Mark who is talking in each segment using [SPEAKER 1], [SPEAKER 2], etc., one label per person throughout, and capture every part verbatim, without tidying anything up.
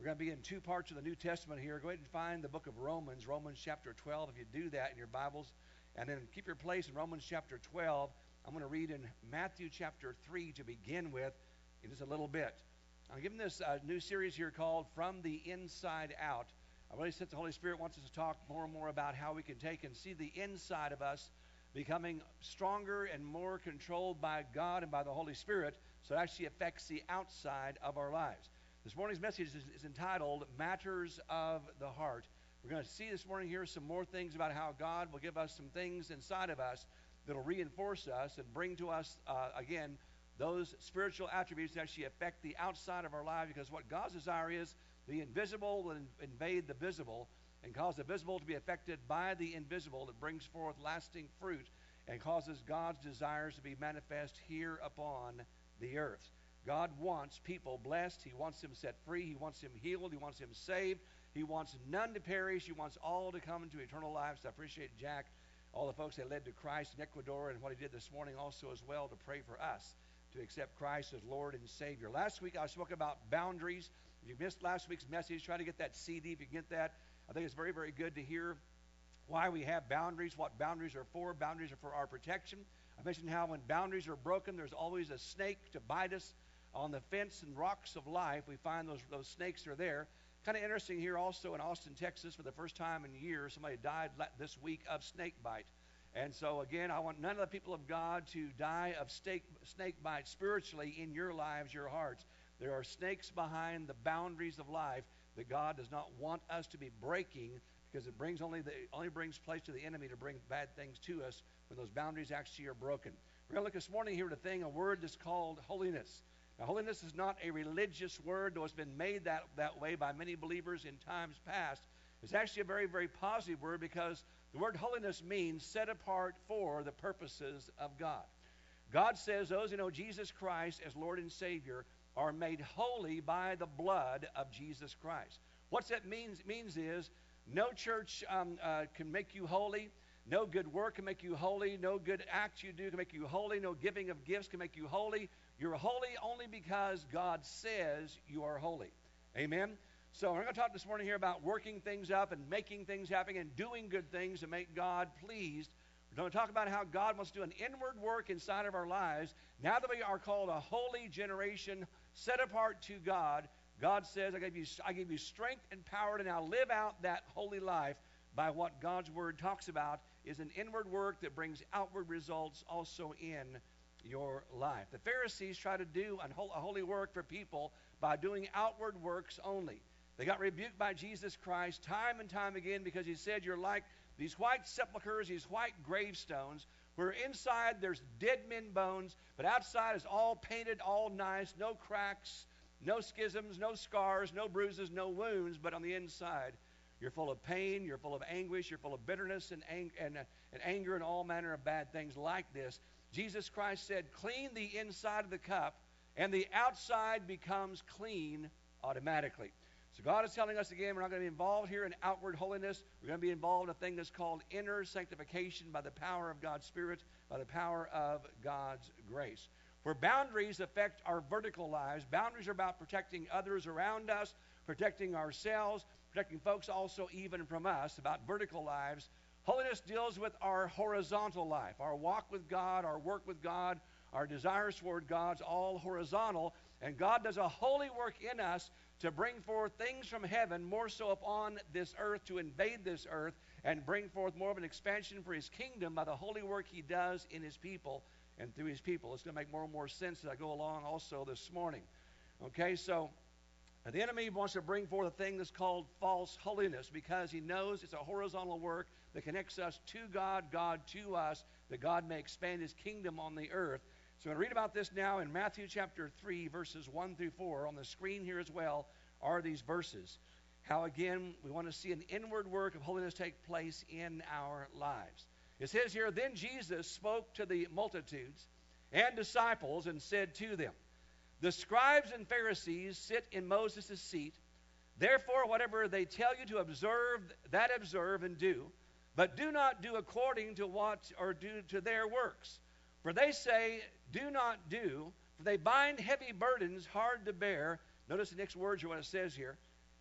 [SPEAKER 1] We're going to be in two parts of the New Testament here. Go ahead and find the book of Romans, Romans chapter twelve, if you do that in your Bibles. And then keep your place in Romans chapter twelve. I'm going to read in Matthew chapter three to begin with in just a little bit. I'm giving this uh, new series here called From the Inside Out. I really sense the Holy Spirit wants us to talk more and more about how we can take and see the inside of us becoming stronger and more controlled by God and by the Holy Spirit, so it actually affects the outside of our lives. This morning's message is, is entitled Matters of the Heart. We're going to see this morning here some more things about how God will give us some things inside of us that will reinforce us and bring to us, uh, again, those spiritual attributes that actually affect the outside of our life, because what God's desire is, the invisible will invade the visible and cause the visible to be affected by the invisible that brings forth lasting fruit and causes God's desires to be manifest here upon the earth. God wants people blessed. He wants them set free. He wants them healed. He wants them saved. He wants none to perish. He wants all to come into eternal life. So I appreciate Jack, all the folks that led to Christ in Ecuador, and what he did this morning also as well to pray for us to accept Christ as Lord and Savior. Last week I spoke about boundaries. If you missed last week's message, try to get that C D if you can get that. I think it's very, very good to hear why we have boundaries, what boundaries are for. Boundaries are for our protection. I mentioned how when boundaries are broken, there's always a snake to bite us. On the fence and rocks of life, we find those, those snakes are there. Kind of interesting here also in Austin, Texas, for the first time in years, somebody died this week of snake bite. And so, again, I want none of the people of God to die of snake, snake bite spiritually in your lives, your hearts. There are snakes behind the boundaries of life that God does not want us to be breaking, because it brings only the only brings place to the enemy to bring bad things to us when those boundaries actually are broken. We're going to look this morning here at a thing, a word that's called holiness. Now, holiness is not a religious word, though it's been made that, that way by many believers in times past. It's actually a very, very positive word, because the word holiness means set apart for the purposes of God. God says those who know Jesus Christ as Lord and Savior are made holy by the blood of Jesus Christ. What that means, means is no church um, uh, can make you holy. No good work can make you holy. No good act you do can make you holy. No giving of gifts can make you holy. You're holy only because God says you are holy. Amen? So we're going to talk this morning here about working things up and making things happen and doing good things to make God pleased. We're going to talk about how God wants to do an inward work inside of our lives. Now that we are called a holy generation, set apart to God, God says, I give you, I give you strength and power to now live out that holy life by what God's Word talks about is an inward work that brings outward results also in your life. The Pharisees try to do a holy work for people by doing outward works only. They got rebuked by Jesus Christ time and time again because he said, you're like these white sepulchres, these white gravestones, where inside there's dead men bones, but outside is all painted, all nice, no cracks, no schisms, no scars, no bruises, no wounds, but on the inside you're full of pain, you're full of anguish, you're full of bitterness and, ang- and, uh, and anger and all manner of bad things like this. Jesus Christ said, clean the inside of the cup, and the outside becomes clean automatically. So God is telling us again, we're not going to be involved here in outward holiness. We're going to be involved in a thing that's called inner sanctification by the power of God's Spirit, by the power of God's grace. For boundaries affect our vertical lives. Boundaries are about protecting others around us, protecting ourselves, protecting folks also even from us, about vertical lives. Holiness deals with our horizontal life, our walk with God, our work with God, our desires toward God's all horizontal. And God does a holy work in us to bring forth things from heaven more so upon this earth, to invade this earth and bring forth more of an expansion for his kingdom by the holy work he does in his people and through his people. It's going to make more and more sense as I go along also this morning. Okay, so the enemy wants to bring forth a thing that's called false holiness, because he knows it's a horizontal work that connects us to God, God to us, that God may expand his kingdom on the earth. So I'm going to read about this now in Matthew chapter three, verses one through four. On the screen here as well are these verses. How, again, we want to see an inward work of holiness take place in our lives. It says here, then Jesus spoke to the multitudes and disciples and said to them, the scribes and Pharisees sit in Moses' seat. Therefore, whatever they tell you to observe, that observe and do. But do not do according to what, or do to their works. For they say, do not do. For they bind heavy burdens hard to bear. Notice the next words are what it says here.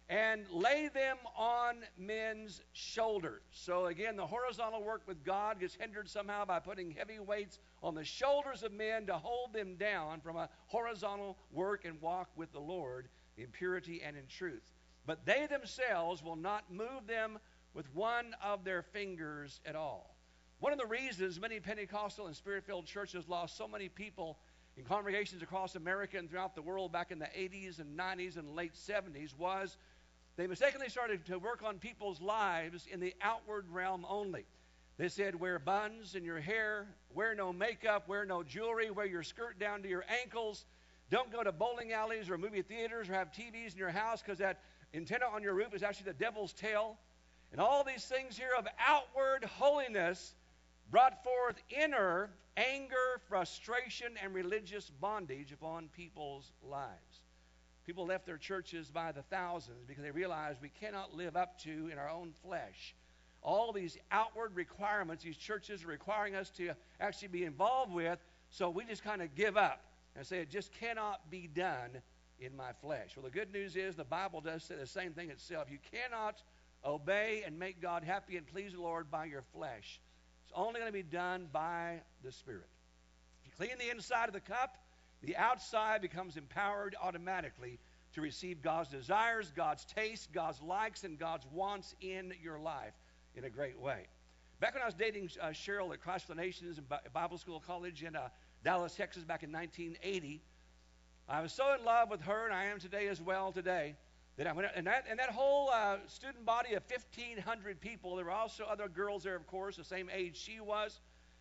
[SPEAKER 1] and lay them on men's shoulders. So again, the horizontal work with God gets hindered somehow by putting heavy weights on the shoulders of men to hold them down from a horizontal work and walk with the Lord in purity and in truth. But they themselves will not move them with one of their fingers at all. One of the reasons many Pentecostal and Spirit-filled churches lost so many people in congregations across America and throughout the world back in the eighties and nineties and late seventies was they mistakenly started to work on people's lives in the outward realm only. They said, wear buns in your hair, wear no makeup, wear no jewelry, wear your skirt down to your ankles, don't go to bowling alleys or movie theaters or have T Vs in your house because that antenna on your roof is actually the devil's tail. And all these things here of outward holiness brought forth inner anger, frustration, and religious bondage upon people's lives. People left their churches by the thousands because they realized we cannot live up to in our own flesh all these outward requirements these churches are requiring us to actually be involved with, so we just kind of give up and say it just cannot be done in my flesh. Well, the good news is the Bible does say the same thing itself. You cannot obey and make God happy and please the Lord by your flesh. It's only going to be done by the Spirit. If you clean the inside of the cup, the outside becomes empowered automatically to receive God's desires, God's taste, God's likes, and God's wants in your life in a great way. Back when I was dating uh, Cheryl at Christ for the Nations in Bible School College in uh, Dallas, Texas back in nineteen eighty, I was so in love with her, and I am today as well today, that I went, and that, and that whole uh, student body of fifteen hundred people, there were also other girls there, of course, the same age she was,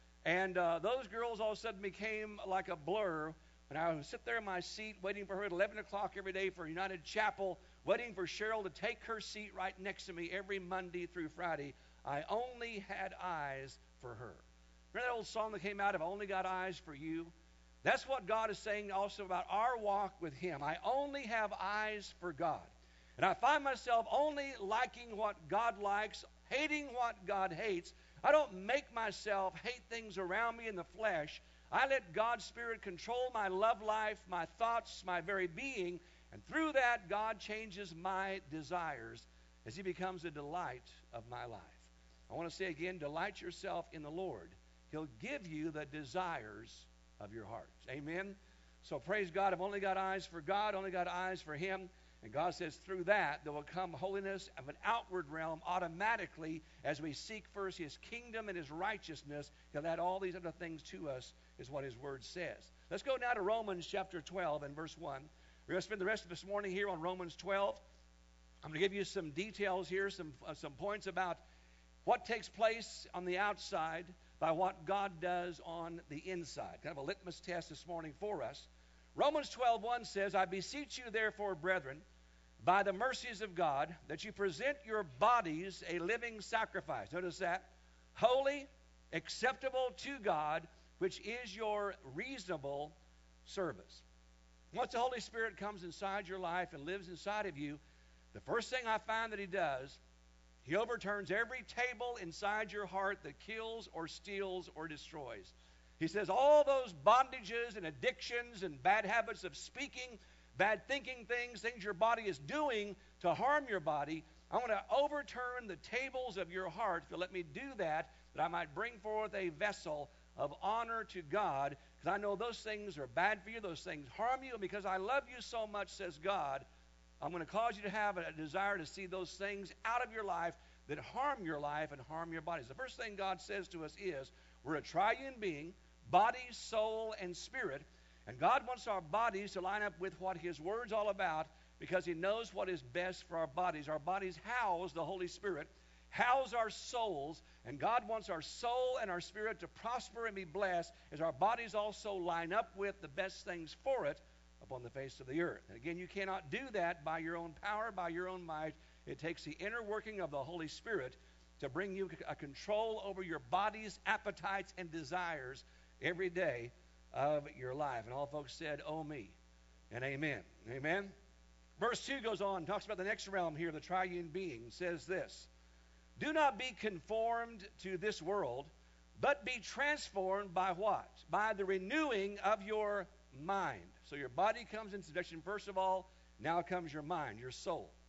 [SPEAKER 1] and uh, those girls all of a sudden became like a blur. And I would sit there in my seat waiting for her at eleven o'clock every day for United Chapel, waiting for Cheryl to take her seat right next to me every Monday through Friday. I only had eyes for her. Remember that old song that came out, I've only got eyes for you? That's what God is saying also about our walk with Him. I only have eyes for God. And I find myself only liking what God likes, hating what God hates. I don't make myself hate things around me in the flesh. I let God's Spirit control my love life, my thoughts, my very being, and through that, God changes my desires as He becomes a delight of my life. I want to say again, delight yourself in the Lord. He'll give you the desires of your heart. Amen? So praise God. I've only got eyes for God, only got eyes for Him. And God says through that, there will come holiness of an outward realm automatically as we seek first His kingdom and His righteousness. He'll add all these other things to us, is what His Word says. Let's go now to Romans chapter twelve and verse one. We're going to spend the rest of this morning here on Romans twelve. I'm going to give you some details here, some, uh, some points about what takes place on the outside by what God does on the inside. Kind of a litmus test this morning for us. Romans twelve one says, I beseech you therefore, brethren, by the mercies of God, that you present your bodies a living sacrifice. Notice that. Holy, acceptable to God, which is your reasonable service. Once the Holy Spirit comes inside your life and lives inside of you, the first thing I find that He does, He overturns every table inside your heart that kills or steals or destroys. He says all those bondages and addictions and bad habits of speaking, bad thinking things, things your body is doing to harm your body, I want to overturn the tables of your heart if you let me do that, that I might bring forth a vessel of honor to God, because I know those things are bad for you, those things harm you, and because I love you so much, says God, I'm going to cause you to have a desire to see those things out of your life that harm your life and harm your bodies. The first thing God says to us is, we're a triune being, body, soul, and spirit, and God wants our bodies to line up with what His Word's all about, because He knows what is best for our bodies. Our bodies house the Holy Spirit, house our souls, and God wants our soul and our spirit to prosper and be blessed as our bodies also line up with the best things for it upon the face of the earth. And again, you cannot do that by your own power, by your own might. It takes the inner working of the Holy Spirit to bring you a control over your body's appetites and desires every day of your life. And all folks said, oh me, and amen. Amen. Verse two goes on, talks about the next realm here, the triune being, says this, do not be conformed to this world, but be transformed by what? By the renewing of your mind. So your body comes into subjection first of all, now comes your mind, your soul.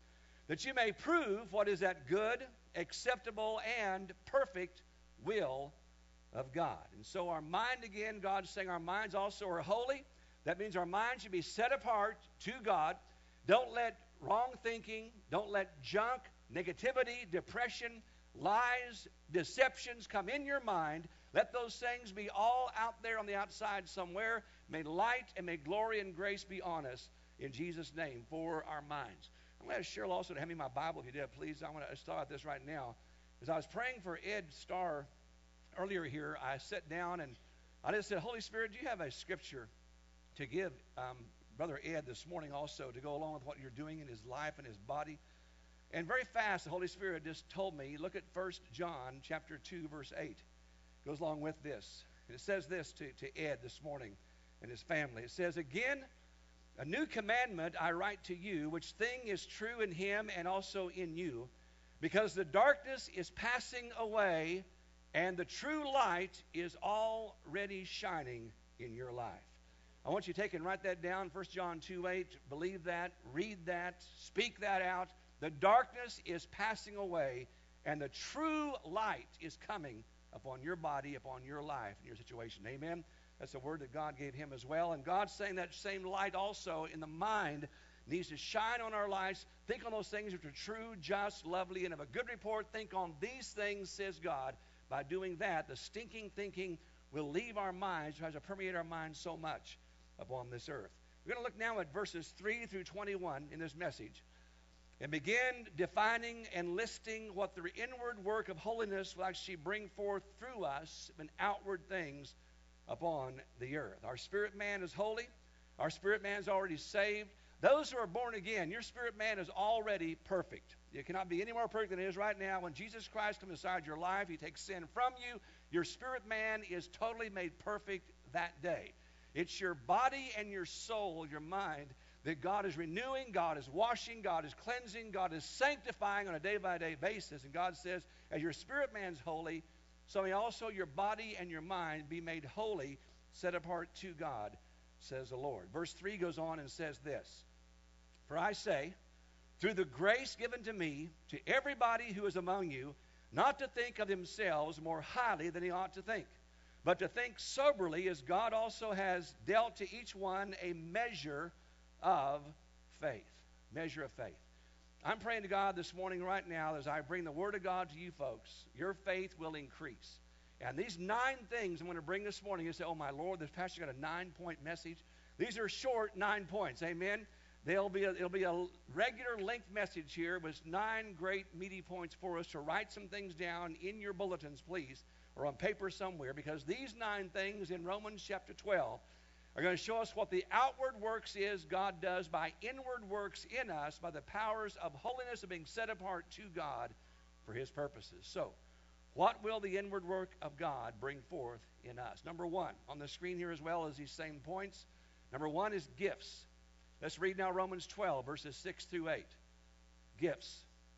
[SPEAKER 1] that you may prove what is that good, acceptable, and perfect will of God. And so our mind, again, God's saying our minds also are holy. That means our mind should be set apart to God. Don't let wrong thinking, don't let junk, negativity, depression, lies, deceptions come in your mind. Let those things be all out there on the outside somewhere. May light and may glory and grace be on us in Jesus' name for our minds. I'm going to ask Cheryl also to hand me my Bible, if you did, please. I want to start this right now. As I was praying for Ed Starr earlier here, I sat down and I just said, Holy Spirit, do you have a scripture to give um, Brother Ed this morning also to go along with what you're doing in his life and his body? And very fast, the Holy Spirit just told me, look at First John chapter two, verse eight. It goes along with this. And it says this to, to Ed this morning and his family. It says, again, a new commandment I write to you, which thing is true in him and also in you, because the darkness is passing away and the true light is already shining in your life. I want you to take and write that down, First John two eight. Believe that, read that, speak that out. The darkness is passing away, and the true light is coming upon your body, upon your life, and your situation. Amen? That's a word that God gave him as well. And God's saying that same light also in the mind needs to shine on our lives. Think on those things which are true, just, lovely, and of a good report. Think on these things, says God. By doing that, the stinking thinking will leave our minds, tries to permeate our minds so much upon this earth. We're going to look now at verses three through twenty-one in this message and begin defining and listing what the inward work of holiness will actually bring forth through us in outward things upon the earth. Our spirit man is holy. Our spirit man is already saved. Those who are born again, your spirit man is already perfect. You cannot be any more perfect than it is right now. When Jesus Christ comes inside your life, he takes sin from you. Your spirit man is totally made perfect that day. It's your body and your soul, your mind, that God is renewing, God is washing, God is cleansing, God is sanctifying on a day-by-day basis. And God says, as your spirit man's holy, so may also your body and your mind be made holy, set apart to God, says the Lord. Verse three goes on and says this, for I say, through the grace given to me, to everybody who is among you, not to think of themselves more highly than he ought to think, but to think soberly, as God also has dealt to each one a measure of faith. Measure of faith. I'm praying to God this morning right now as I bring the Word of God to you folks, your faith will increase. And these nine things I'm going to bring this morning, you say, oh my Lord, this pastor got a nine-point message. These are short nine points, amen? They'll be a, it'll be a regular length message here with nine great meaty points for us to write some things down in your bulletins, please, or on paper somewhere, because these nine things in Romans chapter twelve are going to show us what the outward works is God does by inward works in us, by the powers of holiness of being set apart to God for his purposes. So, what will the inward work of God bring forth in us? Number one, on the screen here as well as these same points, number one is gifts. Let's read now Romans twelve, verses six through eight. Gifts.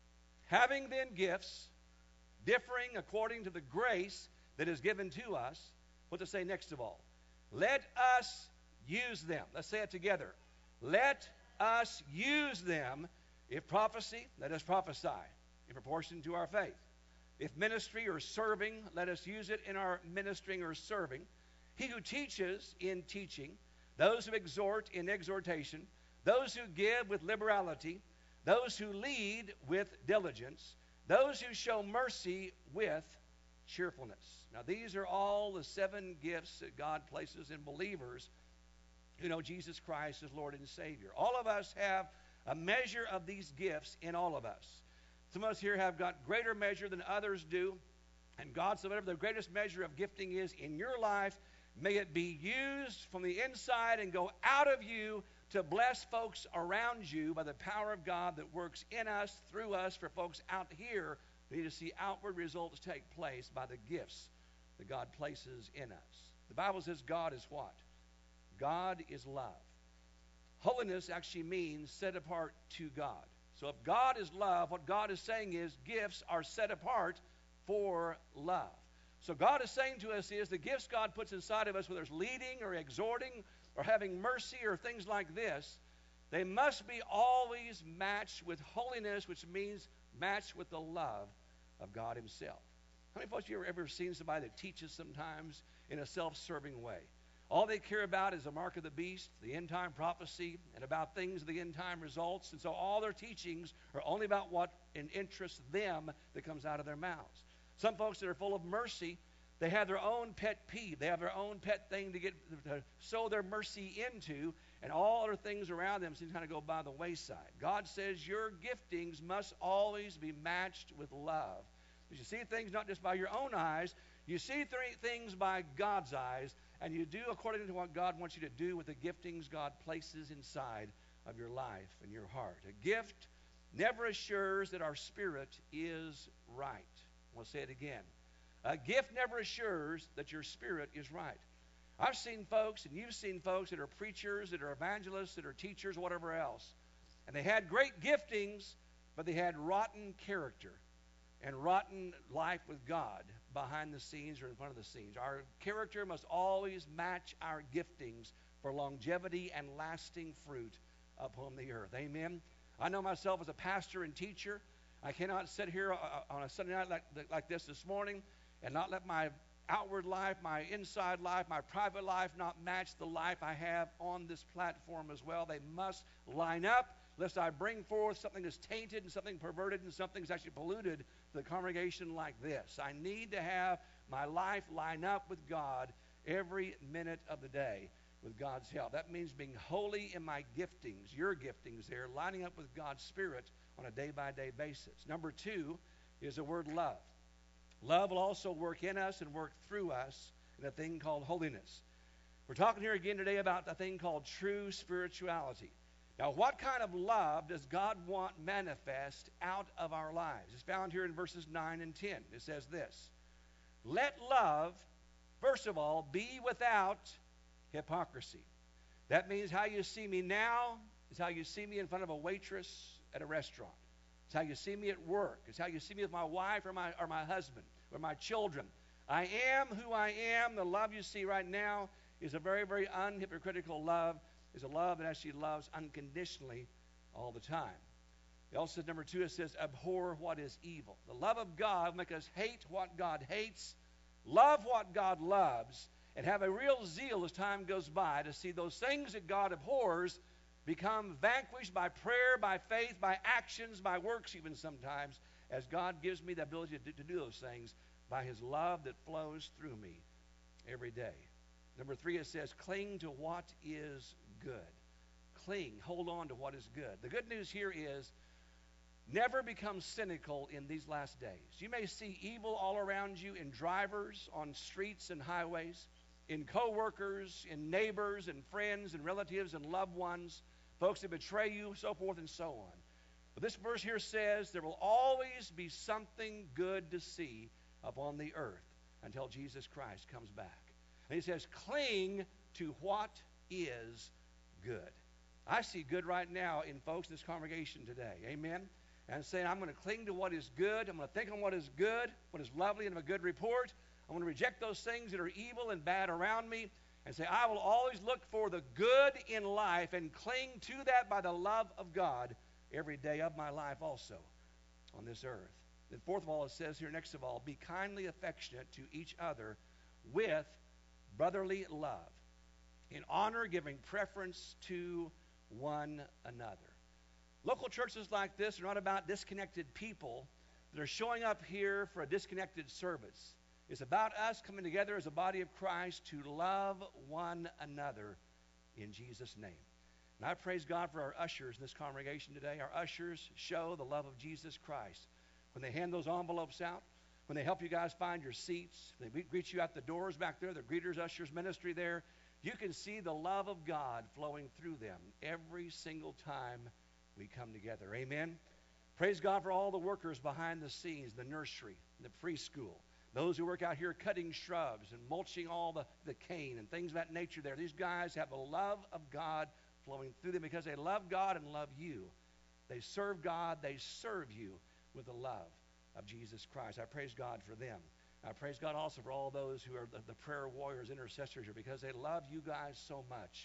[SPEAKER 1] Having then gifts, differing according to the grace that is given to us, what to say next of all? Let us use them. Let's say it together. Let us use them. If prophecy, let us prophesy in proportion to our faith. If ministry or serving, let us use it in our ministering or serving. He who teaches in teaching, those who exhort in exhortation, those who give with liberality, those who lead with diligence, those who show mercy with cheerfulness. Now, these are all the seven gifts that God places in believers who know Jesus Christ as Lord and Savior. All of us have a measure of these gifts in all of us. Some of us here have got greater measure than others do. And God said, whatever the greatest measure of gifting is in your life, may it be used from the inside and go out of you to bless folks around you by the power of God that works in us, through us, for folks out here who need to see outward results take place by the gifts that God places in us. The Bible says God is what? God is love. Holiness actually means set apart to God. So if God is love, what God is saying is gifts are set apart for love. So God is saying to us is the gifts God puts inside of us, whether it's leading or exhorting or having mercy or things like this, They must be always matched with holiness, which means matched with the love of God himself. How many folks have you ever, ever seen somebody that teaches sometimes in a self-serving way? All they care about is the mark of the beast, the end-time prophecy, and about things of the end-time results. And so all their teachings are only about what interests them that comes out of their mouths. Some folks that are full of mercy, they have their own pet peeve. They have their own pet thing to get to sow their mercy into, and all other things around them seem to kind of go by the wayside. God says your giftings must always be matched with love. Because you see things not just by your own eyes, you see th- things by God's eyes, and you do according to what God wants you to do with the giftings God places inside of your life and your heart. A gift never assures that our spirit is right. I'll say it again. A gift never assures that your spirit is right. I've seen folks, and you've seen folks that are preachers, that are evangelists, that are teachers, whatever else, and they had great giftings, but they had rotten character and rotten life with God behind the scenes or in front of the scenes. Our character must always match our giftings for longevity and lasting fruit upon the earth. Amen? I know myself as a pastor and teacher. I cannot sit here on a Sunday night like, like this this morning and not let my outward life, my inside life, my private life not match the life I have on this platform as well. They must line up, lest I bring forth something that's tainted and something perverted and something that's actually polluted to the congregation like this. I need to have my life line up with God every minute of the day with God's help. That means being holy in my giftings, your giftings there, lining up with God's Spirit on a day-by-day basis. Number two is the word love. Love will also work in us and work through us in a thing called holiness. We're talking here again today about a thing called true spirituality. Now, what kind of love does God want manifest out of our lives? It's found here in verses nine and ten. It says this: let love, first of all, be without hypocrisy. That means how you see me now is how you see me in front of a waitress at a restaurant. It's how you see me at work. It's how you see me with my wife or my, or my husband or my children. I am who I am. The love you see right now is a very, very unhypocritical love. It's a love that actually loves unconditionally all the time. It also says, number two, it says, abhor what is evil. The love of God will make us hate what God hates, love what God loves, and have a real zeal as time goes by to see those things that God abhors become vanquished by prayer, by faith, by actions, by works even sometimes, as God gives me the ability to do, to do those things by his love that flows through me every day. Number three, it says, cling to what is good. Cling, hold on to what is good. The good news here is never become cynical in these last days. You may see evil all around you in drivers, on streets and highways, in co-workers, in neighbors and friends and relatives and loved ones, folks that betray you, so forth and so on. But this verse here says there will always be something good to see upon the earth until Jesus Christ comes back. And he says, cling to what is good. I see good right now in folks in this congregation today. Amen? And saying, I'm going to cling to what is good. I'm going to think on what is good, what is lovely and of a good report. I'm going to reject those things that are evil and bad around me and say, I will always look for the good in life and cling to that by the love of God every day of my life also on this earth. Then fourth of all, it says here, next of all, be kindly affectionate to each other with brotherly love, in honor, giving preference to one another. Local churches like this are not about disconnected people that are showing up here for a disconnected service. It's about us coming together as a body of Christ to love one another in Jesus' name. And I praise God for our ushers in this congregation today. Our ushers show the love of Jesus Christ. When they hand those envelopes out, when they help you guys find your seats, they greet you at the doors back there, the greeters, ushers ministry there, you can see the love of God flowing through them every single time we come together. Amen? Praise God for all the workers behind the scenes, the nursery, the preschool, those who work out here cutting shrubs and mulching all the, the cane and things of that nature there. These guys have the love of God flowing through them because they love God and love you. They serve God, they serve you with the love of Jesus Christ. I praise God for them. I praise God also for all those who are the, the prayer warriors, intercessors here, because they love you guys so much.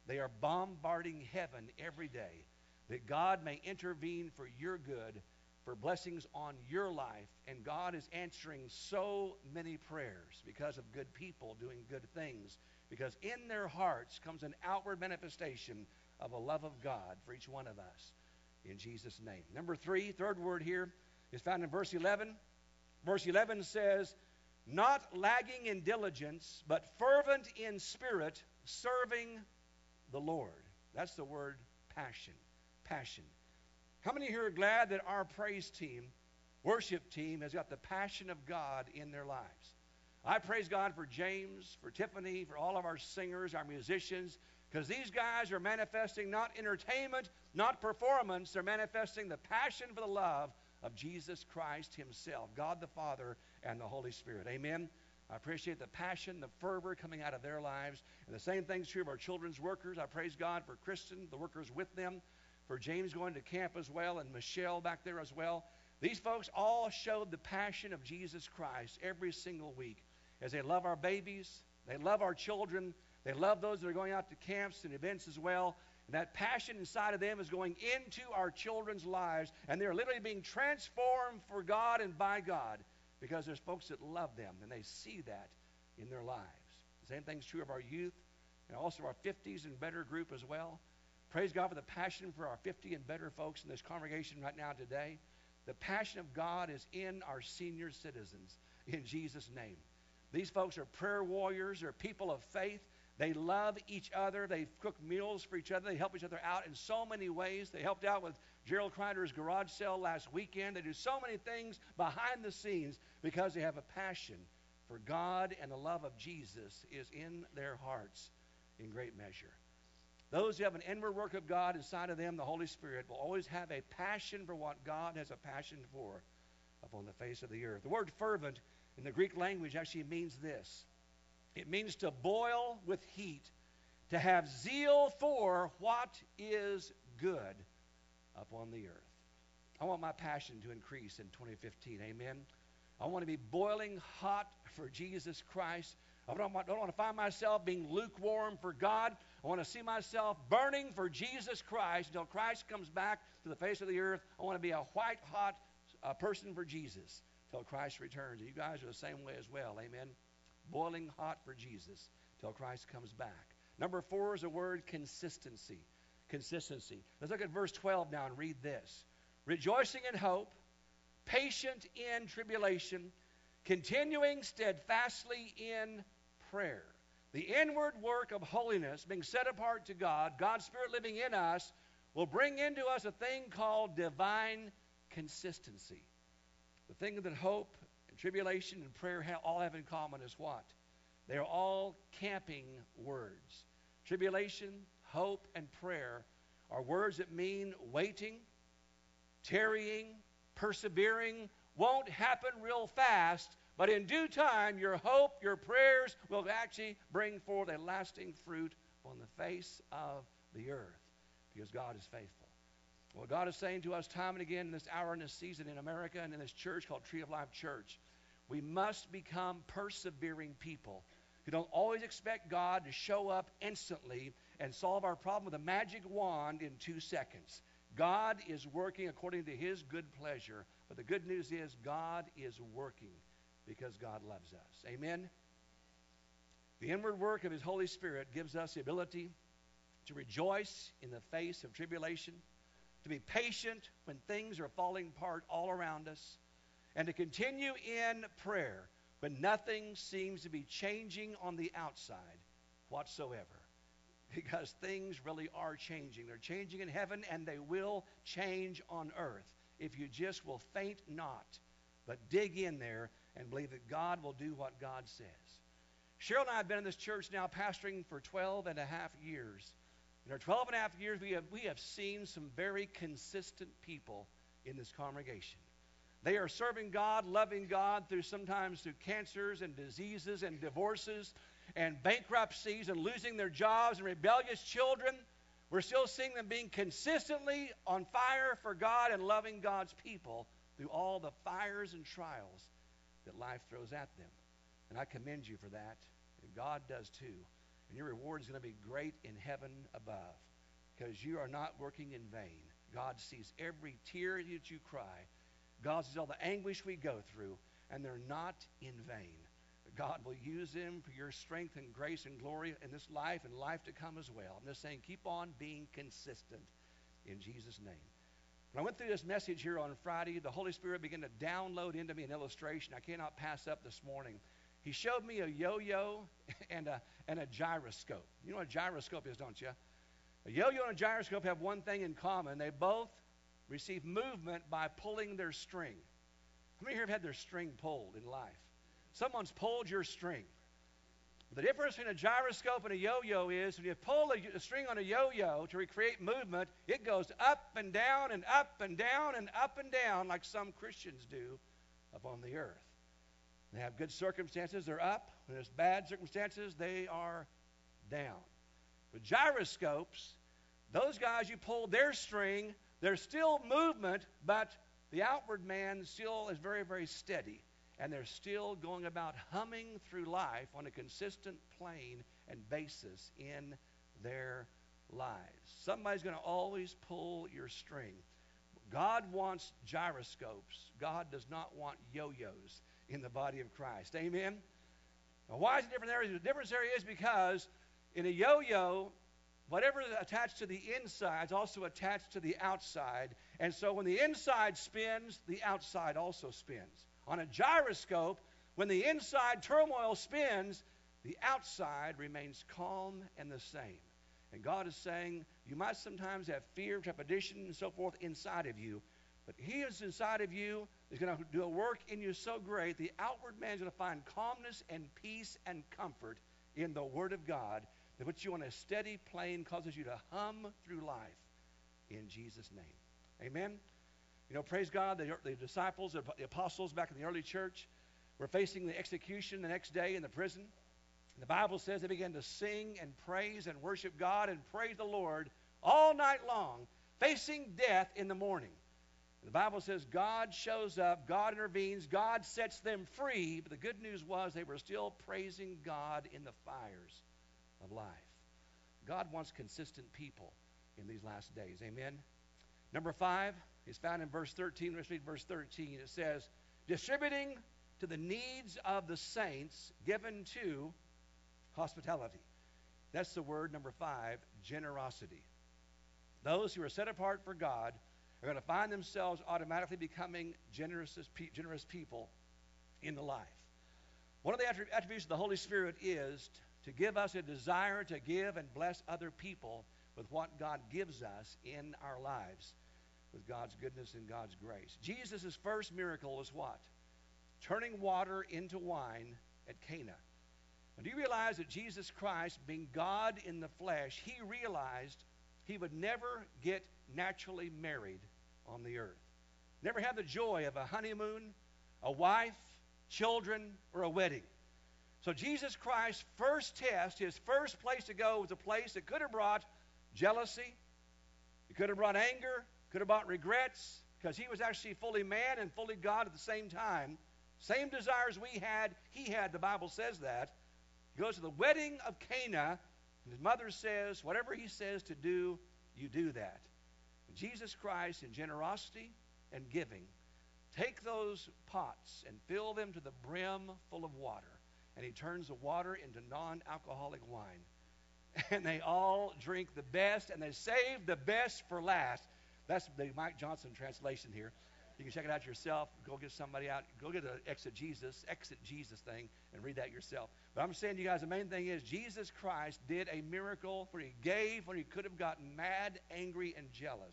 [SPEAKER 1] They are bombarding heaven every day that God may intervene for your good, for blessings on your life. And God is answering so many prayers because of good people doing good things, because in their hearts comes an outward manifestation of a love of God for each one of us. In Jesus' name. Number three, third word here is found in verse eleven. Verse eleven says, not lagging in diligence, but fervent in spirit, serving the Lord. That's the word passion. Passion. How many here are glad that our praise team, worship team, has got the passion of God in their lives? I praise God for James, for Tiffany, for all of our singers, our musicians, because these guys are manifesting not entertainment, not performance. They're manifesting the passion for the love of Jesus Christ himself, God the Father and the Holy Spirit. Amen. I appreciate the passion, the fervor coming out of their lives. And the same thing's true of our children's workers. I praise God for Kristen, the workers with them, for James going to camp as well, and Michelle back there as well. These folks all showed the passion of Jesus Christ every single week as they love our babies, they love our children, they love those that are going out to camps and events as well. And that passion inside of them is going into our children's lives, and they're literally being transformed for God and by God because there's folks that love them, and they see that in their lives. The same thing's true of our youth and also our fifties and better group as well. Praise God for the passion for our fifty and better folks in this congregation right now today. The passion of God is in our senior citizens in Jesus' name. These folks are prayer warriors. They're people of faith. They love each other. They cook meals for each other. They help each other out in so many ways. They helped out with Gerald Kreider's garage sale last weekend. They do so many things behind the scenes because they have a passion for God, and the love of Jesus is in their hearts in great measure. Those who have an inward work of God inside of them, the Holy Spirit, will always have a passion for what God has a passion for upon the face of the earth. The word fervent in the Greek language actually means this. It means to boil with heat, to have zeal for what is good upon the earth. I want my passion to increase in twenty fifteen. Amen. I want to be boiling hot for Jesus Christ. I don't want, don't want to find myself being lukewarm for God. I want to see myself burning for Jesus Christ until Christ comes back to the face of the earth. I want to be a white hot uh, person for Jesus until Christ returns. You guys are the same way as well. Amen. Boiling hot for Jesus till Christ comes back. Number four is the word consistency. Consistency. Let's look at verse twelve now and read this. Rejoicing in hope, patient in tribulation, continuing steadfastly in prayer. The inward work of holiness, being set apart to God, God's Spirit living in us, will bring into us a thing called divine consistency. The thing that hope, tribulation and prayer all have in common is what? They're all camping words. Tribulation, hope, and prayer are words that mean waiting, tarrying, persevering. Won't happen real fast, but in due time, your hope, your prayers will actually bring forth a lasting fruit on the face of the earth because God is faithful. Well, God is saying to us time and again in this hour and this season in America and in this church called Tree of Life Church, we must become persevering people who don't always expect God to show up instantly and solve our problem with a magic wand in two seconds. God is working according to his good pleasure, but the good news is God is working because God loves us. Amen? The inward work of his Holy Spirit gives us the ability to rejoice in the face of tribulation, to be patient when things are falling apart all around us, and to continue in prayer when nothing seems to be changing on the outside whatsoever. Because things really are changing. They're changing in heaven, and they will change on earth if you just will faint not, but dig in there and believe that God will do what God says. Cheryl and I have been in this church now pastoring for twelve and a half years. In our twelve and a half years, we have, we have seen some very consistent people in this congregation. They are serving God, loving God through sometimes through cancers and diseases and divorces and bankruptcies and losing their jobs and rebellious children. We're still seeing them being consistently on fire for God and loving God's people through all the fires and trials that life throws at them. And I commend you for that. And God does too. And your reward is going to be great in heaven above, because you are not working in vain. God sees every tear that you cry. God sees all the anguish we go through, and they're not in vain. God will use them for your strength and grace and glory in this life and life to come as well. I'm just saying, keep on being consistent in Jesus' name. When I went through this message here on Friday, the Holy Spirit began to download into me an illustration I cannot pass up this morning. He showed me a yo-yo and a, and a gyroscope. You know what a gyroscope is, don't you? A yo-yo and a gyroscope have one thing in common. They both receive movement by pulling their string. How many here have had their string pulled in life? Someone's pulled your string. The difference between a gyroscope and a yo-yo is when you pull a, a string on a yo-yo to recreate movement, it goes up and down and up and down and up and down like some Christians do upon the earth. They have good circumstances, they're up. When there's bad circumstances, they are down. With gyroscopes, those guys, you pull their string, there's still movement, but the outward man still is very, very steady. And they're still going about humming through life on a consistent plane and basis in their lives. Somebody's going to always pull your string. God wants gyroscopes. God does not want yo-yos in the body of Christ. Amen? Now, why is it different there? The difference there is because in a yo-yo, whatever is attached to the inside is also attached to the outside. And so when the inside spins, the outside also spins. On a gyroscope, when the inside turmoil spins, the outside remains calm and the same. And God is saying, you might sometimes have fear, trepidation, and so forth inside of you, but He is inside of you is going to do a work in you so great, the outward man is going to find calmness and peace and comfort in the Word of God that puts you on a steady plane, causes you to hum through life in Jesus' name. Amen? You know, praise God, the, the disciples, the apostles back in the early church were facing the execution the next day in the prison. And the Bible says they began to sing and praise and worship God and praise the Lord all night long, facing death in the morning. And the Bible says God shows up, God intervenes, God sets them free, but the good news was they were still praising God in the fires of life. God wants consistent people in these last days. Amen? Number five is found in verse thirteen. Let's read verse thirteen. It says, distributing to the needs of the saints, given to hospitality. That's the word number five, generosity. Those who are set apart for God are going to find themselves automatically becoming generous, generous people in the life. One of the attributes of the Holy Spirit is to give us a desire to give and bless other people with what God gives us in our lives, with God's goodness and God's grace. Jesus' first miracle was what? Turning water into wine at Cana. And do you realize that Jesus Christ, being God in the flesh, He realized He would never get naturally married on the earth. Never had the joy of a honeymoon, a wife, children, or a wedding. So Jesus Christ's first test, His first place to go was a place that could have brought jealousy, it could have brought anger, could have brought regrets, because He was actually fully man and fully God at the same time. Same desires we had, He had, the Bible says that. He goes to the wedding of Cana, and His mother says, whatever He says to do, you do that. And Jesus Christ, in generosity and giving, take those pots and fill them to the brim full of water. And He turns the water into non-alcoholic wine. And they all drink the best, and they save the best for last. That's the Mike Johnson translation here. You can check it out yourself. Go get somebody out. Go get an exit Jesus, exit Jesus thing and read that yourself. But I'm saying to you guys, the main thing is Jesus Christ did a miracle where He gave when He could have gotten mad, angry, and jealous.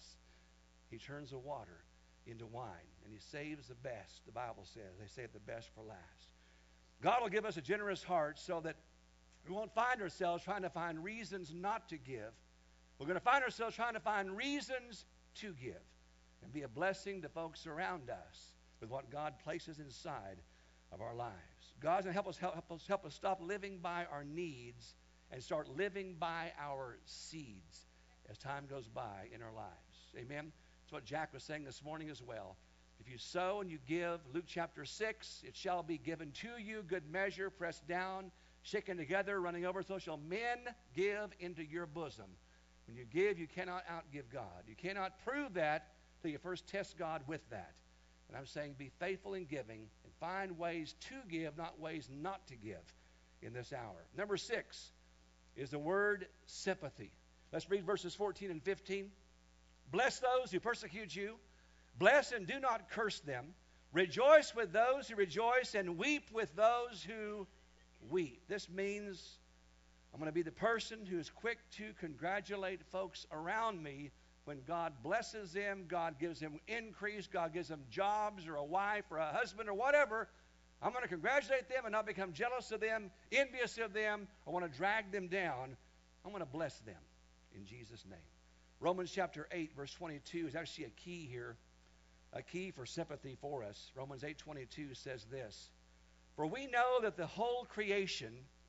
[SPEAKER 1] He turns the water into wine, and He saves the best. The Bible says they save the best for last. God will give us a generous heart so that we won't find ourselves trying to find reasons not to give. We're going to find ourselves trying to find reasons to give and be a blessing to folks around us with what God places inside of our lives. God's going to help us, help us, help us stop living by our needs and start living by our seeds as time goes by in our lives. Amen? That's what Jack was saying this morning as well. If you sow and you give, Luke chapter six, it shall be given to you, good measure, pressed down, shaken together, running over, so shall men give into your bosom. When you give, you cannot outgive God. You cannot prove that till you first test God with that. And I'm saying be faithful in giving and find ways to give, not ways not to give in this hour. Number six is the word sympathy. Let's read verses fourteen and fifteen. Bless those who persecute you. Bless and do not curse them. Rejoice with those who rejoice and weep with those who weep. This means I'm going to be the person who is quick to congratulate folks around me when God blesses them, God gives them increase, God gives them jobs or a wife or a husband or whatever. I'm going to congratulate them and not become jealous of them, envious of them, or want to drag them down. I'm going to bless them in Jesus' name. Romans chapter eight, verse twenty-two is actually a key here, a key for sympathy for us. Romans eight twenty-two says this, for we know that the whole creation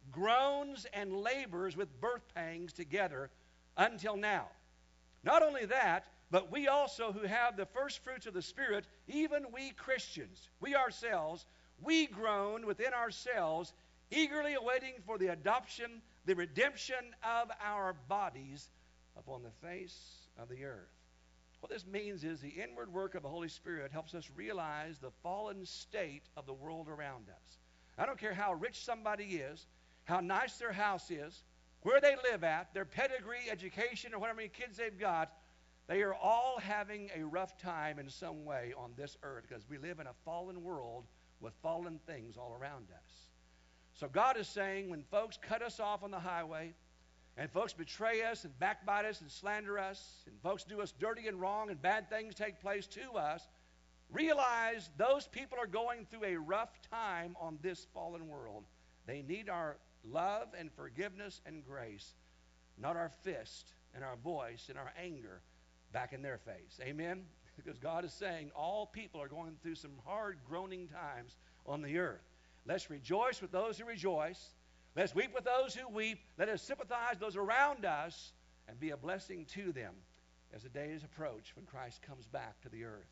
[SPEAKER 1] groans and labors with birth pangs together until now. Not only that, but we also who have the first fruits of the Spirit, even we Christians, we ourselves, we groan within ourselves, eagerly awaiting for the adoption, the redemption of our bodies upon the face of the earth. What this means is the inward work of the Holy Spirit helps us realize the fallen state of the world around us. I don't care how rich somebody is, how nice their house is, where they live at, their pedigree, education, or whatever many kids they've got, they are all having a rough time in some way on this earth because we live in a fallen world with fallen things all around us. So God is saying when folks cut us off on the highway and folks betray us and backbite us and slander us and folks do us dirty and wrong and bad things take place to us, realize those people are going through a rough time on this fallen world. They need our love and forgiveness and grace, not our fist and our voice and our anger back in their face. Amen? Because God is saying all people are going through some hard, groaning times on the earth. Let's rejoice with those who rejoice. Let's weep with those who weep. Let us sympathize with those around us and be a blessing to them as the days approach when Christ comes back to the earth.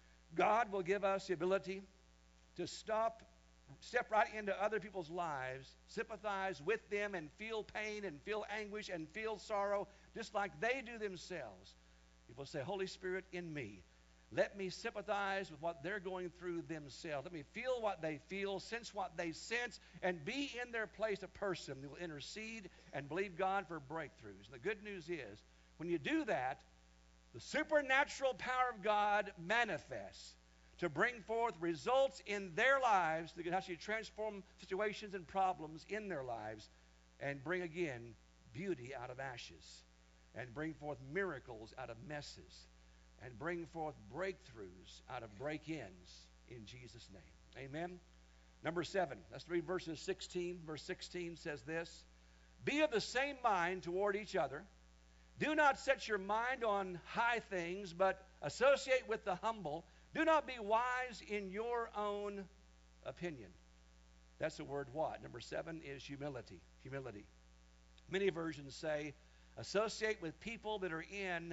[SPEAKER 1] God will give us the ability to stop, step right into other people's lives, sympathize with them and feel pain and feel anguish and feel sorrow just like they do themselves. People say, Holy Spirit in me, let me sympathize with what they're going through themselves. Let me feel what they feel, sense what they sense, and be in their place a person who will intercede and believe God for breakthroughs. And the good news is, when you do that, the supernatural power of God manifests to bring forth results in their lives that can actually transform situations and problems in their lives and bring again beauty out of ashes and bring forth miracles out of messes and bring forth breakthroughs out of break-ins in Jesus' name. Amen? Number seven, let's read verses sixteen. Verse sixteen says this, be of the same mind toward each other. Do not set your mind on high things, but associate with the humble. Do not be wise in your own opinion. That's the word what? Number seven is humility. Humility. Many versions say associate with people that are in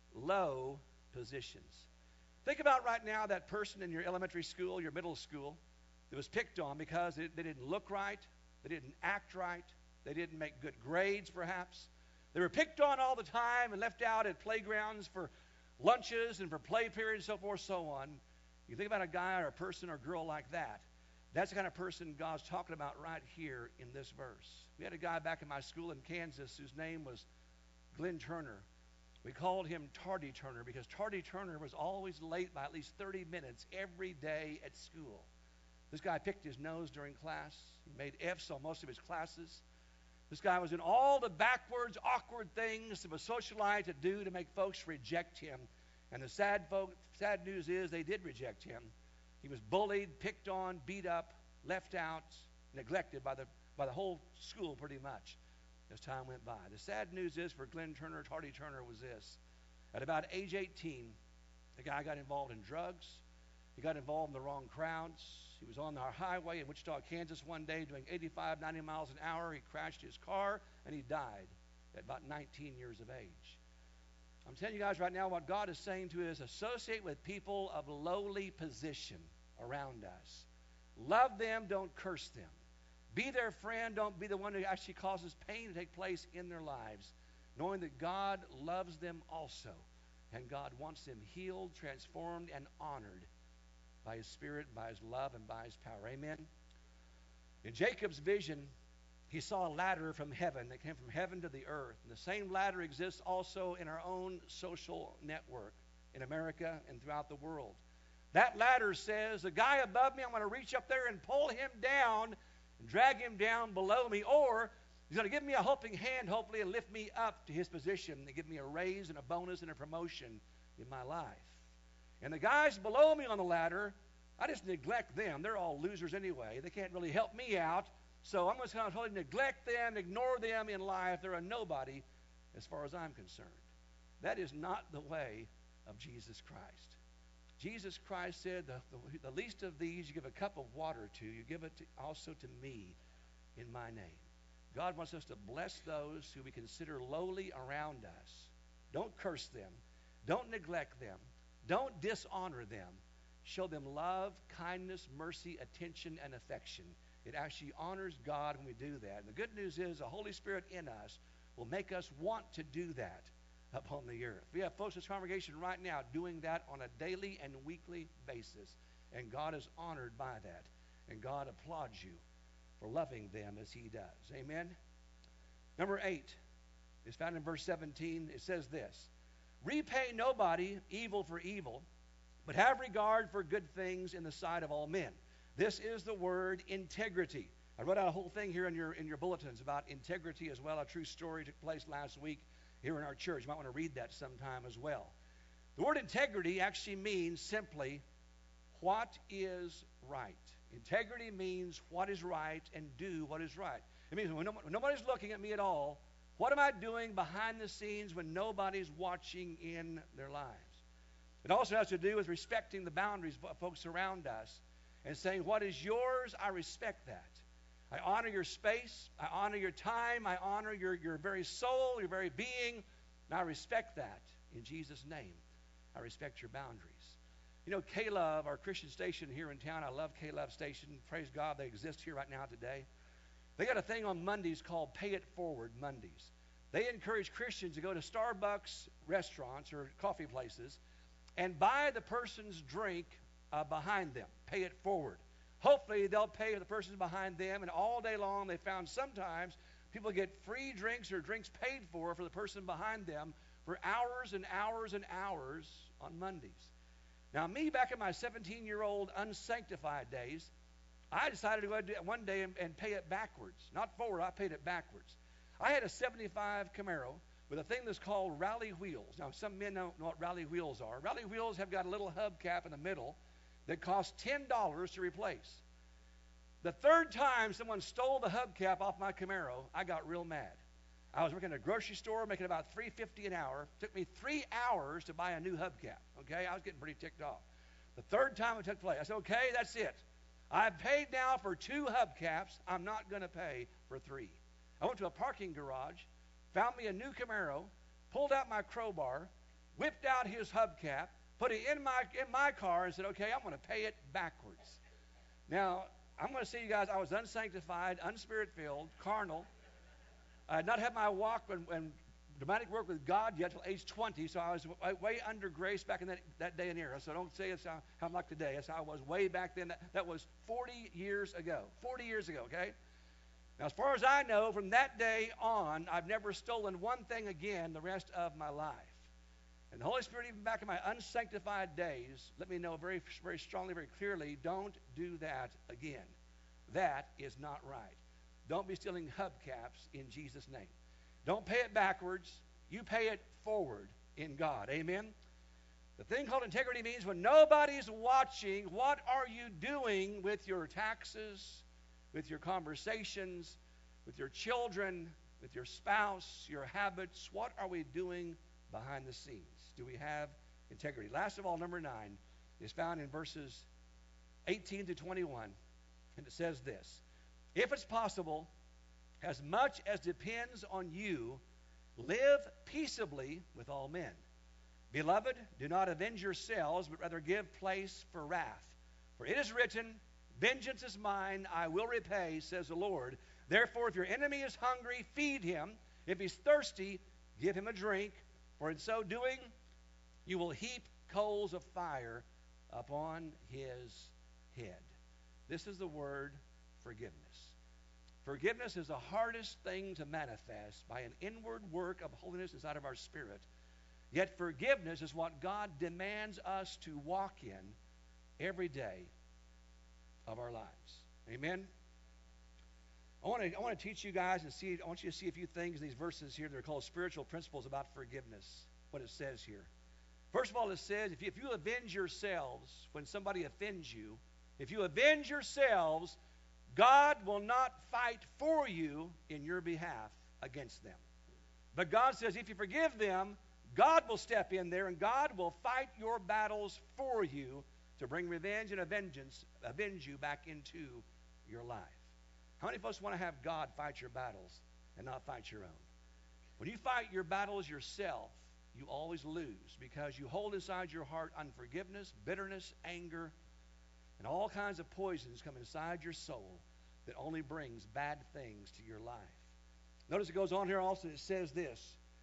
[SPEAKER 1] low positions. Think about right now that person in your elementary school, your middle school, that was picked on because they, they didn't look right, they didn't act right, they didn't make good grades perhaps. They were picked on all the time and left out at playgrounds for lunches and for play periods and so forth, so on. You think about a guy or a person or girl like that. That's the kind of person God's talking about right here in this verse. We had a guy back in my school in Kansas whose name was Glenn Turner. We called him Tardy Turner because Tardy Turner was always late by at least thirty minutes every day at school. This guy picked his nose during class. He made F's on most of his classes. This guy was in all the backwards, awkward things of a socialite to do to make folks reject him. And the sad, folk, sad news is they did reject him. He was bullied, picked on, beat up, left out, neglected by the, by the whole school pretty much as time went by. The sad news is for Glenn Turner, Tardy Turner, was this. At about age eighteen, the guy got involved in drugs. He got involved in the wrong crowds. He was on our highway in Wichita, Kansas one day doing eighty-five, ninety miles an hour. He crashed his car and he died at about nineteen years of age. I'm telling you guys right now what God is saying to us, associate with people of lowly position around us. Love them, don't curse them. Be their friend. Don't be the one who actually causes pain to take place in their lives, knowing that God loves them also, and God wants them healed, transformed, and honored by His Spirit, by His love, and by His power. Amen? In Jacob's vision, he saw a ladder from heaven that came from heaven to the earth. And the same ladder exists also in our own social network in America and throughout the world. That ladder says, the guy above me, I'm going to reach up there and pull him down and drag him down below me, or he's going to give me a helping hand, hopefully, and lift me up to his position and give me a raise and a bonus and a promotion in my life. And the guys below me on the ladder, I just neglect them. They're all losers anyway. They can't really help me out. So I'm just going to totally neglect them, ignore them in life. They're a nobody as far as I'm concerned. That is not the way of Jesus Christ. Jesus Christ said, the, the, the least of these you give a cup of water to, you give it to, also to me in my name. God wants us to bless those who we consider lowly around us. Don't curse them. Don't neglect them. Don't dishonor them. Show them love, kindness, mercy, attention, and affection. It actually honors God when we do that. And the good news is the Holy Spirit in us will make us want to do that upon the earth. We have folks in this congregation right now doing that on a daily and weekly basis. And God is honored by that. And God applauds you for loving them as He does. Amen? Number eight is found in verse seventeen. It says this: repay nobody evil for evil, but have regard for good things in the sight of all men. This is the word integrity. I wrote out a whole thing here in your, in your bulletins about integrity as well. A true story took place last week here in our church. You might want to read that sometime as well. The word integrity actually means simply what is right. Integrity means what is right and do what is right. It means when, no, when nobody's looking at me at all, what am I doing behind the scenes when nobody's watching in their lives? It also has to do with respecting the boundaries of folks around us and saying, what is yours, I respect that. I honor your space. I honor your time. I honor your, your very soul, your very being, and I respect that in Jesus' name. I respect your boundaries. You know, K-Love, our Christian station here in town, I love K-Love station. Praise God, they exist here right now today. They got a thing on Mondays called Pay It Forward Mondays. They encourage Christians to go to Starbucks restaurants or coffee places and buy the person's drink uh, behind them. Pay it forward. Hopefully, they'll pay the person behind them, and all day long they found sometimes people get free drinks or drinks paid for for the person behind them for hours and hours and hours on Mondays. Now, me, back in my seventeen-year-old unsanctified days, I decided to go do it one day and, and pay it backwards. Not forward, I paid it backwards. I had a seventy-five Camaro with a thing that's called rally wheels. Now, some men don't know what rally wheels are. Rally wheels have got a little hubcap in the middle that costs ten dollars to replace. The third time someone stole the hubcap off my Camaro, I got real mad. I was working at a grocery store making about three fifty an hour. It took me three hours to buy a new hubcap. Okay, I was getting pretty ticked off. The third time it took place, I said, okay, that's it. I've paid now for two hubcaps. I'm not going to pay for three. I went to a parking garage, found me a new Camaro, pulled out my crowbar, whipped out his hubcap, put it in my in my car, and said, okay, I'm going to pay it backwards. Now, I'm going to say, you guys, I was unsanctified, unspirit-filled, carnal. I had not had my walk and, and dramatic work with God yet till age twenty, so I was way, way under grace back in that, that day and era. So don't say it's how, how I'm like today. That's how I was way back then. That, that was forty years ago. forty years ago, okay? Now, as far as I know, from that day on, I've never stolen one thing again the rest of my life. And the Holy Spirit, even back in my unsanctified days, let me know very, very strongly, very clearly, don't do that again. That is not right. Don't be stealing hubcaps in Jesus' name. Don't pay it backwards. You pay it forward in God. Amen? The thing called integrity means when nobody's watching, what are you doing with your taxes, with your conversations, with your children, with your spouse, your habits? What are we doing behind the scenes? Do we have integrity? Last of all, number nine is found in verses eighteen to twenty-one. And it says this: if it's possible, as much as depends on you, live peaceably with all men. Beloved, do not avenge yourselves, but rather give place for wrath. For it is written, Vengeance is mine, I will repay, says the Lord. Therefore, if your enemy is hungry, feed him. If he's thirsty, give him a drink. For in so doing, you will heap coals of fire upon his head. This is the word forgiveness. Forgiveness is the hardest thing to manifest by an inward work of holiness inside of our spirit. Yet forgiveness is what God demands us to walk in every day of our lives. Amen? I want to I want to teach you guys and see, I want you to see a few things in these verses here that are called spiritual principles about forgiveness, what it says here. First of all, it says, if you, if you avenge yourselves when somebody offends you, if you avenge yourselves, God will not fight for you in your behalf against them. But God says if you forgive them, God will step in there and God will fight your battles for you to bring revenge and vengeance, avenge you back into your life. How many of us want to have God fight your battles and not fight your own? When you fight your battles yourself, you always lose because you hold inside your heart unforgiveness, bitterness, anger, and all kinds of poisons come inside your soul that only brings bad things to your life. Notice it goes on here also, it says this.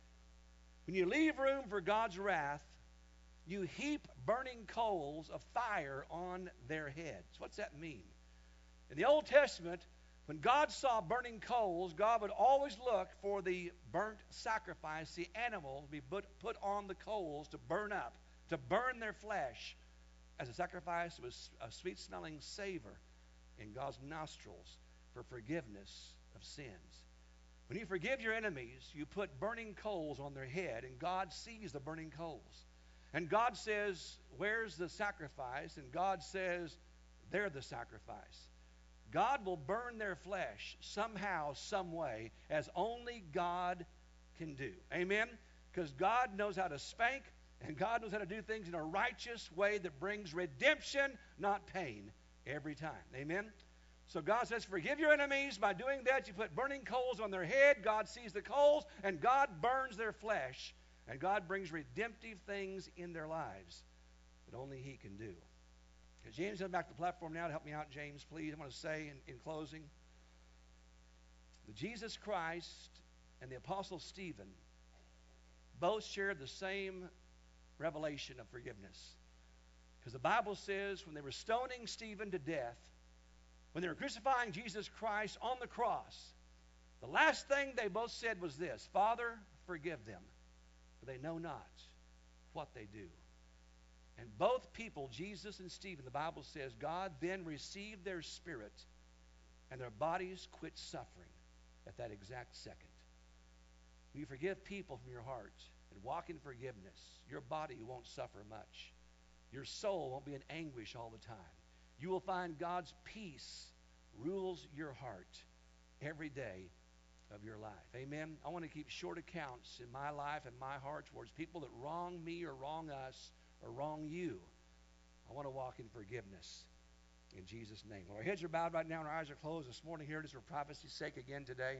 [SPEAKER 1] When you leave room for God's wrath, you heap burning coals of fire on their heads. What's that mean? In the Old Testament, when God saw burning coals, God would always look for the burnt sacrifice, the animal to be put, put on the coals to burn up, to burn their flesh as a sacrifice of a, a sweet-smelling savor in God's nostrils for forgiveness of sins. When you forgive your enemies, you put burning coals on their head, and God sees the burning coals. And God says, where's the sacrifice? And God says, they're the sacrifice. God will burn their flesh somehow, some way, as only God can do. Amen? Because God knows how to spank, and God knows how to do things in a righteous way that brings redemption, not pain, every time. Amen? So God says, forgive your enemies. By doing that, you put burning coals on their head. God sees the coals, and God burns their flesh. And God brings redemptive things in their lives that only He can do. James, come back to the platform now to help me out, James, please. I want to say in, in closing, that Jesus Christ and the Apostle Stephen both shared the same revelation of forgiveness. Because the Bible says when they were stoning Stephen to death, when they were crucifying Jesus Christ on the cross, the last thing they both said was this: Father, forgive them, for they know not what they do. And both people, Jesus and Stephen, the Bible says, God then received their spirit and their bodies quit suffering at that exact second. When you forgive people from your heart and walk in forgiveness, your body won't suffer much. Your soul won't be in anguish all the time. You will find God's peace rules your heart every day of your life. Amen? I want to keep short accounts in my life and my heart towards people that wrong me or wrong us or wrong you. I want to walk in forgiveness in Jesus' name. Well, our heads are bowed right now and our eyes are closed this morning here, just for privacy's sake again today.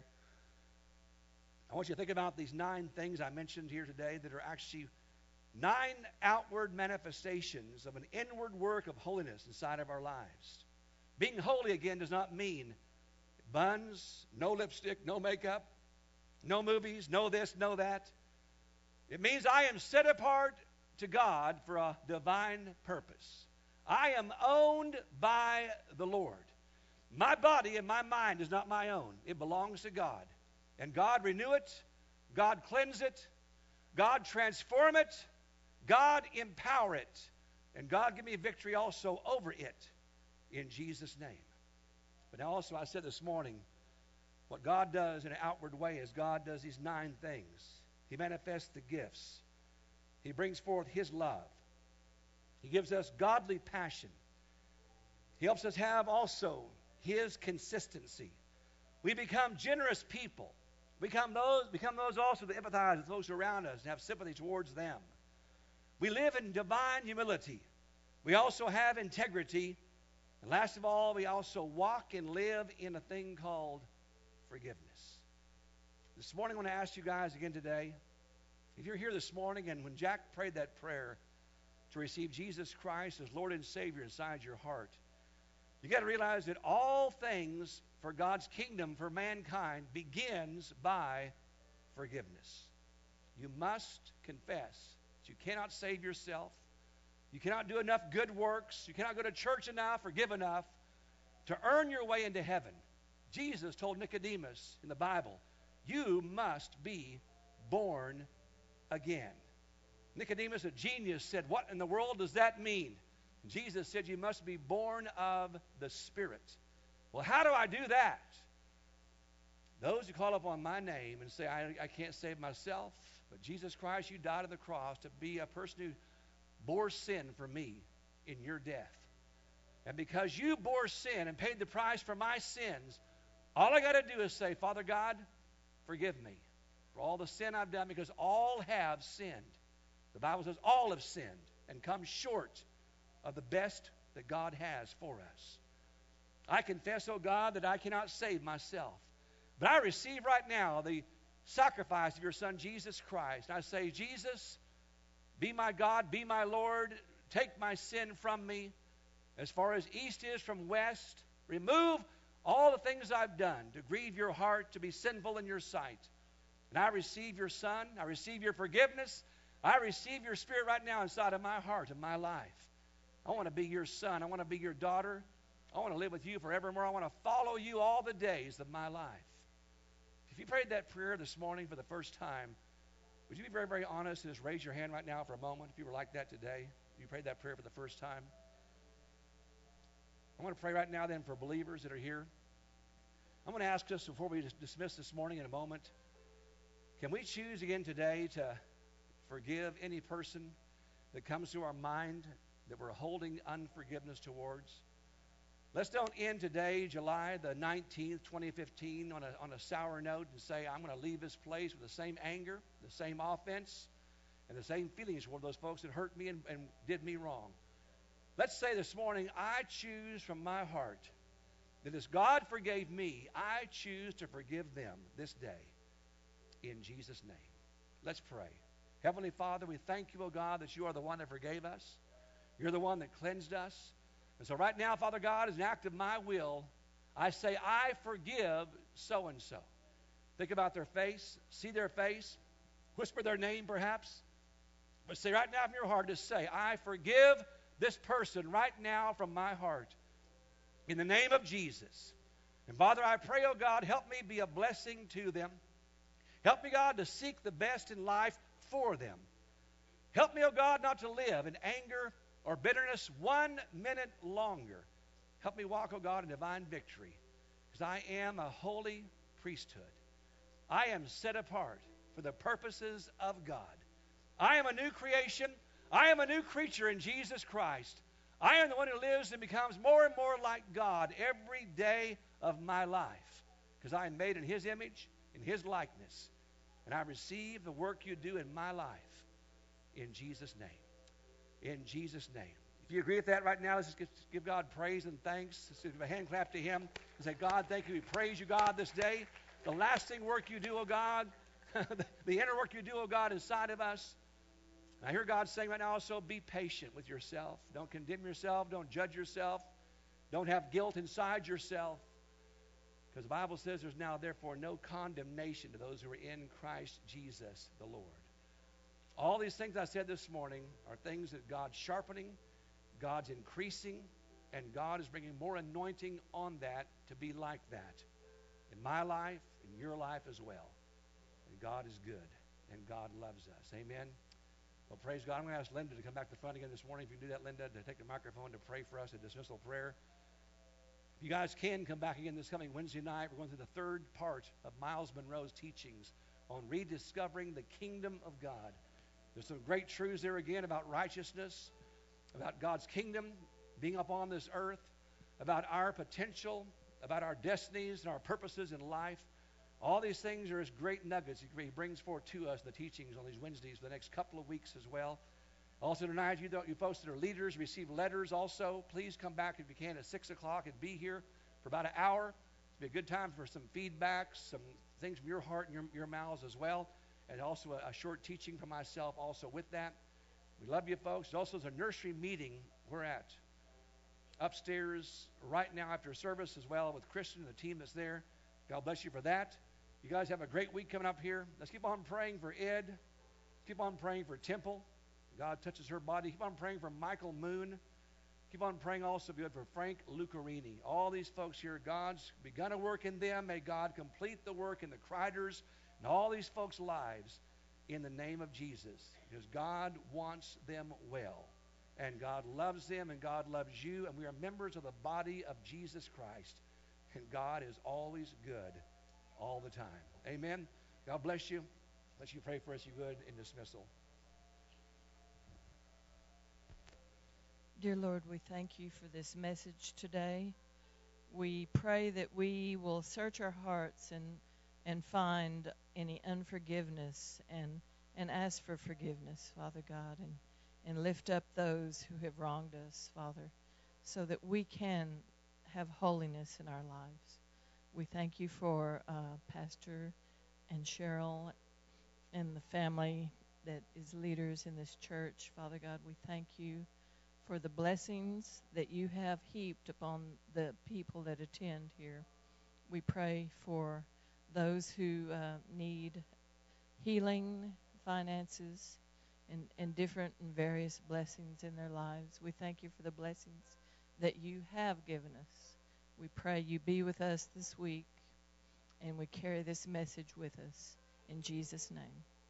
[SPEAKER 1] I want you to think about these nine things I mentioned here today that are actually nine outward manifestations of an inward work of holiness inside of our lives. Being holy, again, does not mean buns, no lipstick, no makeup, no movies, no this, no that. It means I am set apart to God for a divine purpose. I am owned by the Lord. My body and my mind is not my own. It belongs to God. And God renew it, God cleanse it, God transform it, God empower it, and God give me victory also over it in Jesus' name. But now also I said this morning, what God does in an outward way is God does these nine things. He manifests the gifts. He brings forth His love. He gives us godly passion. He helps us have also His consistency. We become generous people. We become those, become those also that empathize with those around us and have sympathy towards them. We live in divine humility. We also have integrity. And last of all, we also walk and live in a thing called forgiveness. This morning I want to ask you guys again today, if you're here this morning and when Jack prayed that prayer to receive Jesus Christ as Lord and Savior inside your heart, You got to realize that all things for God's kingdom, for mankind, begins by forgiveness. You must confess that you cannot save yourself. You cannot do enough good works. You cannot go to church enough or give enough to earn your way into heaven. Jesus told Nicodemus in the Bible, you must be born again. Nicodemus, a genius, said, what in the world does that mean? And Jesus said, you must be born of the Spirit. Well, how do I do that? Those who call upon my name and say, I, I can't save myself, but Jesus Christ, you died on the cross to be a person who bore sin for me in your death. And because you bore sin and paid the price for my sins, all I got to do is say, Father God, forgive me for all the sin I've done, because all have sinned. The Bible says all have sinned and come short of the best that God has for us. I confess, oh God, that I cannot save myself. But I receive right now the sacrifice of your Son, Jesus Christ. And I say, Jesus, be my God, be my Lord. Take my sin from me. As far as east is from west, remove all the things I've done to grieve your heart, to be sinful in your sight. And I receive your Son. I receive your forgiveness. I receive your Spirit right now inside of my heart and my life. I want to be your son. I want to be your daughter. I want to live with you forevermore. I want to follow you all the days of my life. If you prayed that prayer this morning for the first time, would you be very, very honest and just raise your hand right now for a moment if you were like that today? If you prayed that prayer for the first time. I want to pray right now then for believers that are here. I'm going to ask us before we dismiss this morning in a moment, can we choose again today to forgive any person that comes to our mind that we're holding unforgiveness towards? Let's don't end today, July the nineteenth, twenty fifteen, on a, on a sour note and say, I'm going to leave this place with the same anger, the same offense, and the same feelings toward those folks that hurt me and, and did me wrong. Let's say this morning, I choose from my heart that as God forgave me, I choose to forgive them this day in Jesus' name. Let's pray. Heavenly Father, we thank you, O God, that you are the one that forgave us. You're the one that cleansed us. And so right now, Father God, as an act of my will, I say, I forgive so-and-so. Think about their face, see their face, whisper their name perhaps. But say right now from your heart, just say, I forgive this person right now from my heart. In the name of Jesus. And Father, I pray, oh God, help me be a blessing to them. Help me, God, to seek the best in life for them. Help me, oh God, not to live in anger or bitterness one minute longer. Help me walk, oh God, in divine victory, because I am a holy priesthood. I am set apart for the purposes of God. I am a new creation. I am a new creature in Jesus Christ. I am the one who lives and becomes more and more like God every day of my life, because I am made in His image, in His likeness, and I receive the work you do in my life in Jesus' name. In Jesus' name. If you agree with that right now, let's just give God praise and thanks. Let's give a hand clap to Him and say, God, thank you. We praise you, God, this day. The lasting work you do, oh God, the inner work you do, oh God, inside of us. And I hear God saying right now also, be patient with yourself. Don't condemn yourself. Don't judge yourself. Don't have guilt inside yourself. Because the Bible says there's now therefore no condemnation to those who are in Christ Jesus the Lord. All these things I said this morning are things that God's sharpening, God's increasing, and God is bringing more anointing on that to be like that in my life, in your life as well. And God is good, and God loves us. Amen. Well, praise God. I'm going to ask Linda to come back to the front again this morning. If you can do that, Linda, to take the microphone to pray for us, a dismissal prayer. If you guys can come back again this coming Wednesday night, we're going through the third part of Miles Monroe's teachings on rediscovering the kingdom of God. There's some great truths there again about righteousness, about God's kingdom being upon this earth, about our potential, about our destinies and our purposes in life. All these things are as great nuggets He brings forth to us in the teachings on these Wednesdays for the next couple of weeks as well. Also tonight, you, you folks that are leaders receive letters also. Please come back if you can at six o'clock and be here for about an hour. It'll be a good time for some feedback, some things from your heart and your, your mouths as well, and also a, a short teaching from myself also with that. We love you folks. There's also a nursery meeting. We're at upstairs right now after service as well with Christian and the team that's there. God bless you for that. You guys have a great week coming up here. Let's keep on praying for Ed. Keep on praying for Temple. God touches her body. Keep on praying for Michael Moon. Keep on praying also good for Frank Lucarini. All these folks here, God's begun a work in them. May God complete the work in the Criders and all these folks' lives in the name of Jesus. Because God wants them well. And God loves them and God loves you. And we are members of the body of Jesus Christ. And God is always good all the time. Amen. God bless you. Let you pray for us, you good, in dismissal.
[SPEAKER 2] Dear Lord, we thank you for this message today. We pray that we will search our hearts and and find any unforgiveness and and ask for forgiveness, Father God, and, and lift up those who have wronged us, Father, so that we can have holiness in our lives. We thank you for uh, Pastor and Cheryl and the family that is leaders in this church. Father God, we thank you for the blessings that you have heaped upon the people that attend here. We pray for those who uh, need healing, finances, and, and different and various blessings in their lives. We thank you for the blessings that you have given us. We pray you be with us this week, and we carry this message with us. In Jesus' name.